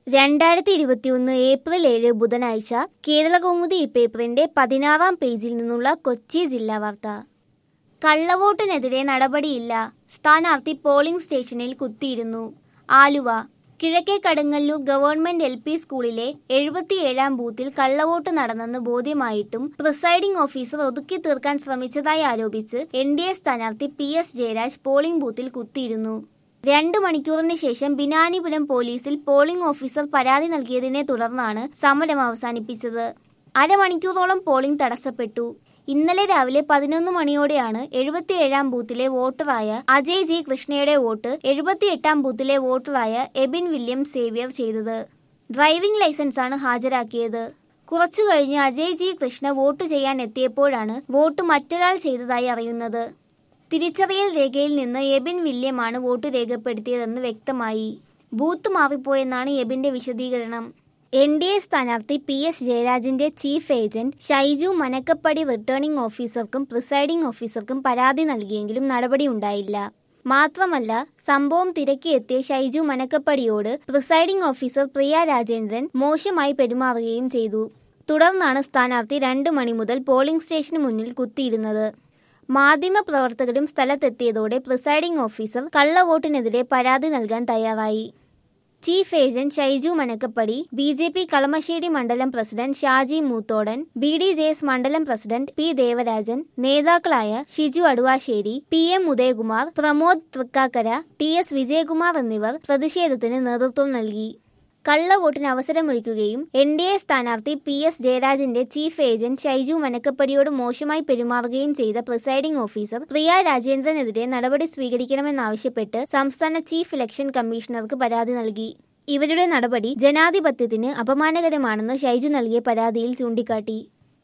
2021 April 7 ബുധനാഴ്ച കേരളകൗമുദി പേപ്പറിന്റെ 16-ാം പേജിൽ നിന്നുള്ള കൊച്ചി ജില്ലാ വാർത്ത. കള്ളവോട്ടിനെതിരെ നടപടിയില്ല, സ്ഥാനാർത്ഥി പോളിംഗ് സ്റ്റേഷനിൽ കുത്തിയിരുന്നു. ആലുവ കിഴക്കേ കടുങ്ങല്ലൂർ ഗവൺമെന്റ് LP സ്കൂളിലെ 77-ാം ബൂത്തിൽ കള്ളവോട്ട് നടന്നെന്ന് ബോധ്യമായിട്ടും പ്രിസൈഡിംഗ് ഓഫീസർ ഒതുക്കി തീർക്കാൻ ശ്രമിച്ചതായി ആരോപിച്ച് NDA സ്ഥാനാർത്ഥി PS ജയരാജ് പോളിംഗ് ബൂത്തിൽ കുത്തിയിരുന്നു. 2 മണിക്കൂറിന് ശേഷം ബിനാനിപുരം പോലീസിൽ പോളിംഗ് ഓഫീസർ പരാതി നൽകിയതിനെ തുടർന്നാണ് സമരം അവസാനിപ്പിച്ചത്. അരമണിക്കൂറോളം പോളിംഗ് തടസ്സപ്പെട്ടു. ഇന്നലെ രാവിലെ 11 മണിയോടെയാണ് 77-ാം ബൂത്തിലെ വോട്ടറായ അജയ് ജി കൃഷ്ണയുടെ വോട്ട് 78-ാം ബൂത്തിലെ വോട്ടറായ എബിൻ വില്യം സേവ്യർ ചെയ്തത്. ഡ്രൈവിംഗ് ലൈസൻസാണ് ഹാജരാക്കിയത്. കുറച്ചു കഴിഞ്ഞ് അജയ് ജി കൃഷ്ണ വോട്ട് ചെയ്യാൻ എത്തിയപ്പോഴാണ് വോട്ട് മറ്റൊരാൾ ചെയ്തതായി അറിയുന്നത്. തിരിച്ചറിയൽ രേഖയിൽ നിന്ന് എബിൻ വില്യമാണ് വോട്ട് രേഖപ്പെടുത്തിയതെന്ന് വ്യക്തമായി. ബൂത്ത് മാറിപ്പോയെന്നാണ് എബിന്റെ വിശദീകരണം. NDA സ്ഥാനാർത്ഥി PS ജയരാജിന്റെ chief agent Shaiju Manakkappadi returning ഓഫീസർക്കും പ്രിസൈഡിംഗ് ഓഫീസർക്കും പരാതി നൽകിയെങ്കിലും നടപടിയുണ്ടായില്ല. മാത്രമല്ല, സംഭവം തിരക്കിയെത്തിയ ഷൈജു മനക്കപ്പടിയോട് പ്രിസൈഡിംഗ് ഓഫീസർ പ്രിയ രാജേന്ദ്രൻ മോശമായി പെരുമാറുകയും ചെയ്തു. തുടർന്നാണ് സ്ഥാനാർത്ഥി 2 മണി മുതൽ പോളിംഗ് സ്റ്റേഷന് മുന്നിൽ കുത്തിയിരുന്നത്. മാധ്യമപ്രവർത്തകരും സ്ഥലത്തെത്തിയതോടെ പ്രിസൈഡിംഗ് ഓഫീസർ കള്ളവോട്ടിനെതിരെ പരാതി നൽകാൻ തയ്യാറായി. Chief agent Shaiju Manakkappadi, BJP Kalamassery മണ്ഡലം പ്രസിഡന്റ് ഷാജി മൂത്തോടൻ, BDJS മണ്ഡലം പ്രസിഡന്റ് P ദേവരാജൻ, നേതാക്കളായ ഷിജു അടുവാശ്ശേരി, PM ഉദയകുമാർ, പ്രമോദ് തൃക്കാക്കര, TS വിജയകുമാർ എന്നിവർ പ്രതിഷേധത്തിന് നേതൃത്വം നൽകി. കള്ളവോട്ടിന് അവസരമൊരുക്കുകയും NDA സ്ഥാനാർത്ഥി PS ജയരാജിന്റെ ചീഫ് ഏജന്റ് ഷൈജു മനക്കപ്പടിയോട് മോശമായി പെരുമാറുകയും ചെയ്ത പ്രിസൈഡിംഗ് ഓഫീസർ പ്രിയ രാജേന്ദ്രനെതിരെ നടപടി സ്വീകരിക്കണമെന്നാവശ്യപ്പെട്ട് സംസ്ഥാന ചീഫ് ഇലക്ഷൻ കമ്മീഷണർക്ക് പരാതി നൽകി. ഇവരുടെ നടപടി ജനാധിപത്യത്തിന് അപമാനകരമാണെന്ന് ഷൈജു നൽകിയ പരാതിയിൽ ചൂണ്ടിക്കാട്ടി.